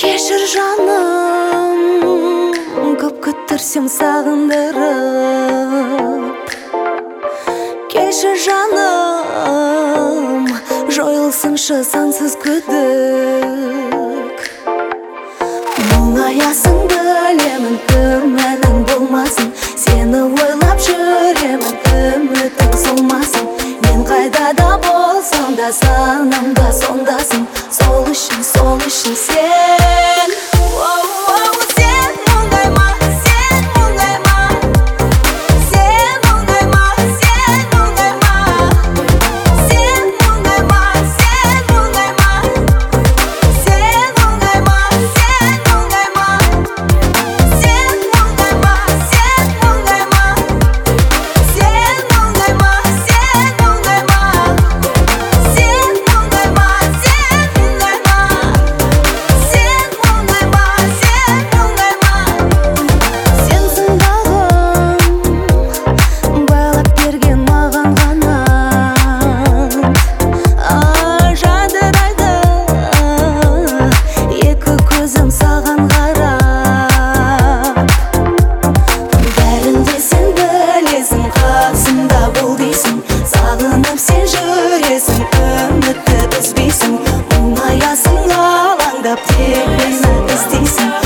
Кешір жаным, көп күттірсем сағындырып. Кешір жаным, жойылсыншы сансыз күдік. Мұңаясың білемін, күмәнің болмасын. Сені ойлап жүремін, үмітің солмасын. Мен қайда болсам да санамда сондасың. Сол үшін сен сен мұңайма, сен мұңайма. Сен мұңайма, сен мұңайма. Сен мұңайма, сен мұңайма. Сен мұңайма, сен мұңайма. Сен мұңайма, сен мұңайма. Сен мұңайма, сен мұңайма. Сен мұңайма, сен мұңайма. Сен мұңайма, сен мұңайма. Сенсің бағым, байлап берген маған қанат. Жадырайды екі көзім саған қарап. Бәрінде сен білесің, қасымда бол дейсің. Сағынып сен жүресің, үмітті үзбейсің. Мұңаясың алаңдап, тек мені іздейсің.